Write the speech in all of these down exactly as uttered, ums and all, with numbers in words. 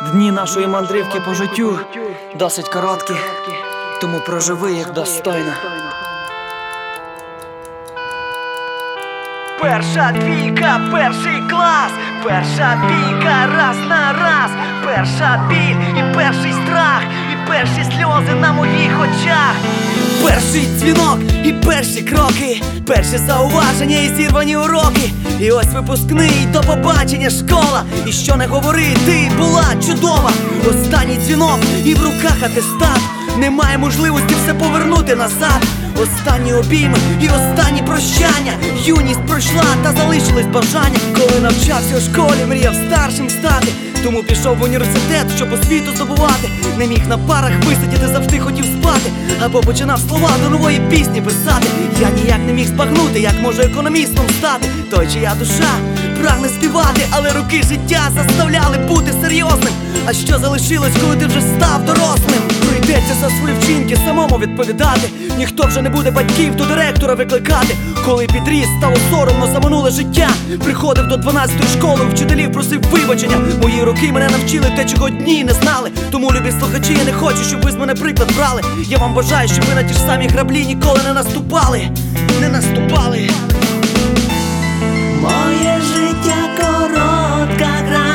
Дні нашої мандрівки по життю досить короткі, тому проживи їх достойно. Перша двійка, перший клас, перша бійка раз на раз, перша біль і перший страх, і перші сльози на моїх очах. Перший дзвінок і перші кроки, перші зауваження і зірвані уроки. І ось випускний, до побачення школа. І що не говори, ти була чудова. Останній дзвінок і в руках атестат. Немає можливості все повернути назад. Останні обійми і останні прощання. Юність пройшла та залишились бажання. Коли навчався у школі, мріяв старшим стати. Тому пішов в університет, щоб освіту здобувати. Не міг на парах висидіти, завжди хотів спати. Або починав слова до нової пісні писати. Я ніяк не міг збагнути, як можу економістом стати. Той, чия душа прагне співати, але роки життя заставляли бути серйозним. А що залишилось, коли ти вже став дорослим? Прийдеться за свої вчинки самому відповідати. Ніхто вже не буде батьків до директора викликати. Коли підріс, стало соромно за минуле життя. Приходив до дванадцятої школи, вчителів просив вибачення. Мої роки мене навчили те, чого дні не знали. Тому, любі слухачі, я не хочу, щоб ви з мене приклад брали. Я вам бажаю, щоб ви на ті ж самі граблі ніколи не наступали. Не наступали. Моє життя коротка гра,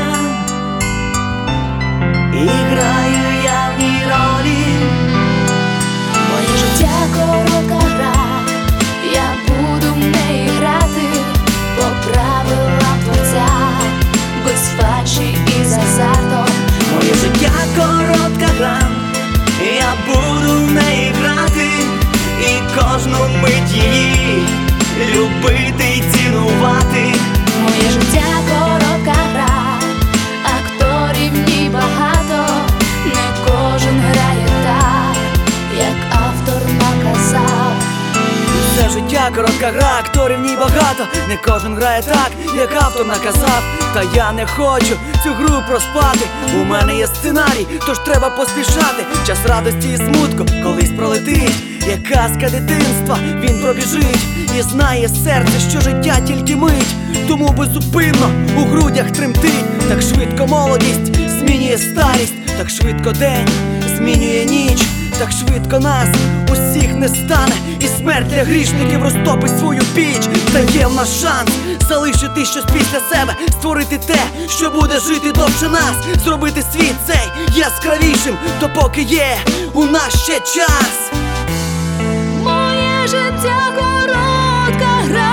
і граю я в ній ролі. Моє життя коротка гра, я буду в неї грати по правилам творця, без фальші і з азартом. Моє життя коротка гра, я буду в неї грати, і кожну мить її любити й цінувати. Моє життя коротка гра, акторів в ній багато, не кожен грає так, як автор наказав. Це життя коротка гра, акторів в ній багато, не кожен грає так, як автор наказав. Та я не хочу цю гру проспати. У мене є сценарій, тож треба поспішати. Час радості і смутку колись пролетить, як казка дитинства він пробіжить. І знає серце, що життя тільки мить, тому беззупинно у грудях тремтить. Так швидко молодість змінює старість, так швидко день змінює ніч, так швидко нас усіх не стане, і смерть для грішників розтопить свою піч. Та є в нас шанс залишити щось після себе, створити те, що буде жити довше нас, зробити світ цей яскравішим, допоки є у нас ще час. Моє життя коротка гра,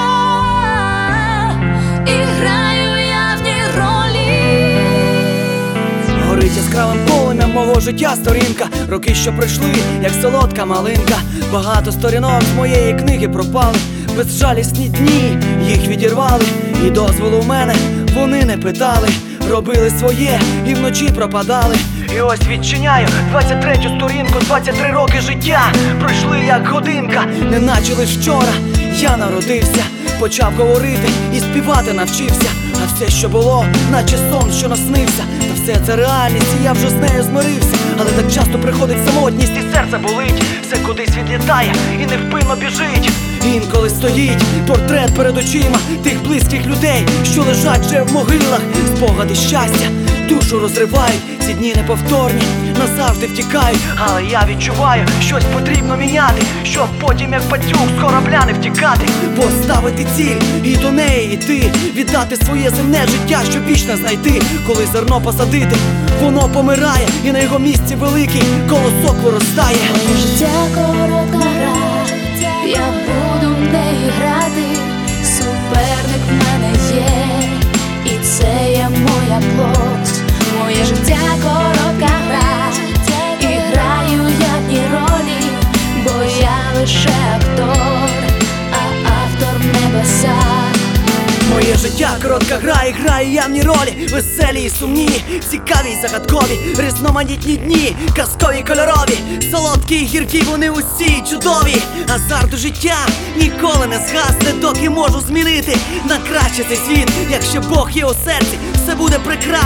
і граю я в ній ролі. Горить яскравим полем'ям мого життя сторінка. Роки, що пройшли, як солодка малинка. Багато сторінок з моєї книги пропали. Безжалісні дні їх відірвали, і дозволу в мене вони не питали. Робили своє і вночі пропадали. І ось відчиняю двадцять третю сторінку, двадцять три роки життя пройшли як годинка, неначе лиш вчора я народився. Почав говорити і співати навчився. А все, що було, наче сон, що наснився. Та все це реальність, і я вже з нею змирився. Але так часто приходить самотність, і серце болить. Все кудись відлітає і невпинно біжить. Інколи стоїть портрет перед очима тих близьких людей, що лежать вже в могилах. Спогади щастя душу розривають, ці дні неповторні, назавжди втікають. Але я відчуваю, щось потрібно міняти, щоб потім як пацюк з корабля не втікати. Поставити ціль і до неї йти, віддати своє земне життя, щоб вічно знайти. Коли зерно посадити, воно помирає, і на його місці великий колосок виростає. Моє життя коротка гра, я буду в неї грати, суперник в мене є, і це є моя плоть. Моє життя коротка гра, і граю я в ній ролі, бо я лише актор, а автор небеса. Моє життя коротка гра, і граю я в ній ролі. Веселі і сумні, цікаві й загадкові, різноманітні дні, казкові кольорові, солодкі й гіркі, вони усі чудові. Азарт у життя ніколи не згасне, доки можу змінити на краще цей світ. Якщо Бог є у серці, все буде прекрасно, лиш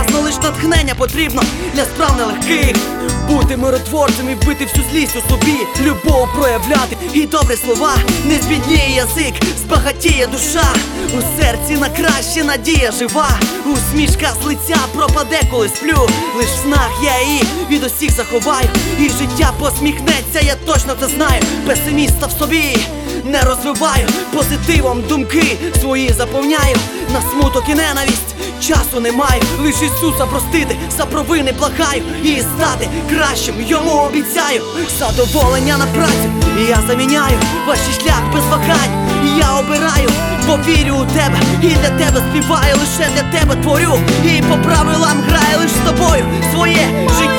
натхнення потрібно для справ нелегких. Бути миротворцем і вбити всю злість у собі, любов проявляти і добрі слова. Не збідніє язик, збагатіє душа. У серці на краще надія жива. Усмішка з лиця пропаде, коли сплю. Лиш в снах я її від усіх заховаю, і життя посміхнеться, я точно це знаю. Песиміста в собі не розвиваю, позитивом думки свої заповняю. На смуток і ненависть часу не маю. Лиш Ісуса простити, за провини благаю, і стати кращим йому обіцяю. Задоволення на працю я заміняю, ваший шлях без вагань я обираю, бо вірю у тебе і для тебе співаю, лише для тебе творю, і по правилам граю лиш з тобою своє життя